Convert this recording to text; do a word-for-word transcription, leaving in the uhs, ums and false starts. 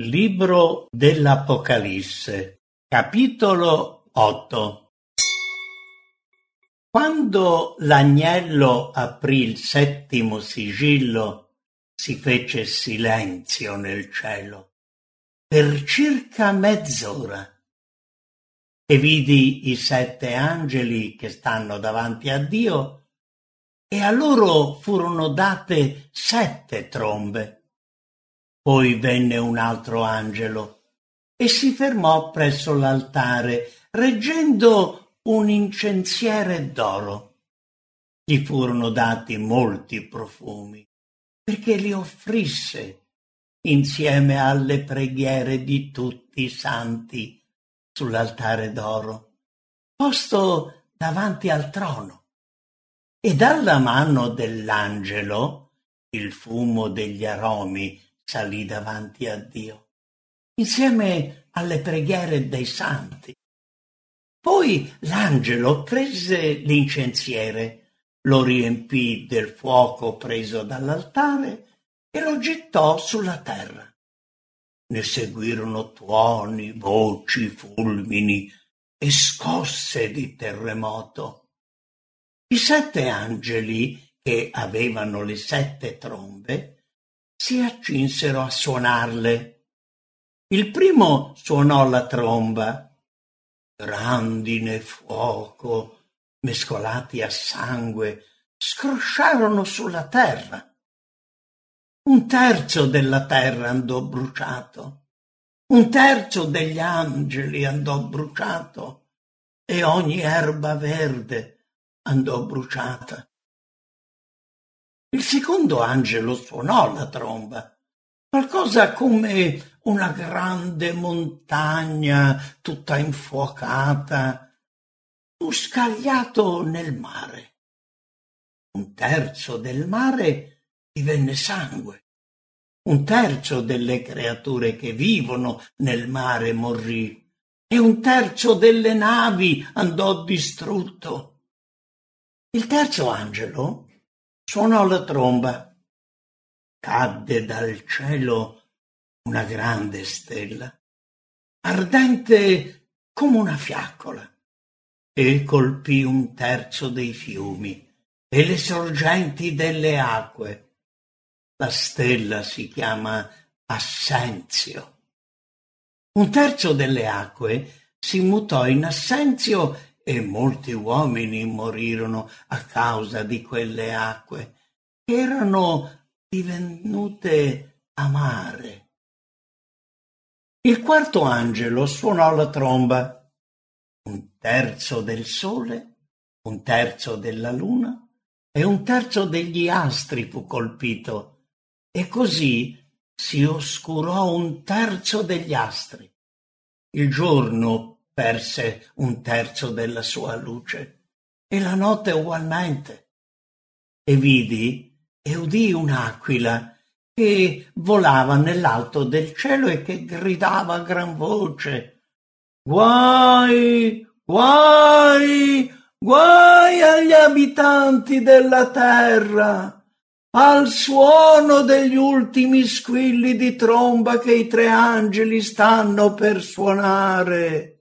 Libro dell'Apocalisse, capitolo otto. Quando l'agnello aprì il settimo sigillo, si fece silenzio nel cielo per circa mezz'ora e vidi i sette angeli che stanno davanti a Dio, e a loro furono date sette trombe. Poi venne un altro angelo e si fermò presso l'altare, reggendo un incensiere d'oro. Gli furono dati molti profumi, perché li offrisse insieme alle preghiere di tutti i santi sull'altare d'oro, posto davanti al trono. E dalla mano dell'angelo il fumo degli aromi salì davanti a Dio, insieme alle preghiere dei santi. Poi l'angelo prese l'incensiere, lo riempì del fuoco preso dall'altare e lo gettò sulla terra. Ne seguirono tuoni, voci, fulmini e scosse di terremoto. I sette angeli, che avevano le sette trombe, si accinsero a suonarle. Il primo suonò la tromba. Grandine e fuoco, mescolati a sangue, scrosciarono sulla terra. Un terzo della terra andò bruciato, un terzo degli angeli andò bruciato, e ogni erba verde andò bruciata. Il secondo angelo suonò la tromba. Qualcosa come una grande montagna tutta infuocata fu scagliato nel mare. Un terzo del mare divenne sangue. Un terzo delle creature che vivono nel mare morì, e un terzo delle navi andò distrutto. Il terzo angelo suonò la tromba. Cadde dal cielo una grande stella, ardente come una fiaccola, e colpì un terzo dei fiumi e le sorgenti delle acque. La stella si chiama Assenzio. Un terzo delle acque si mutò in assenzio e molti uomini morirono a causa di quelle acque, che erano divenute amare. Il quarto angelo suonò la tromba. Un terzo del sole, un terzo della luna e un terzo degli astri fu colpito, e così si oscurò un terzo degli astri. Il giorno perse un terzo della sua luce, e la notte ugualmente. E vidi e udì un'aquila che volava nell'alto del cielo e che gridava a gran voce: «Guai, guai, guai agli abitanti della terra, al suono degli ultimi squilli di tromba che i tre angeli stanno per suonare!»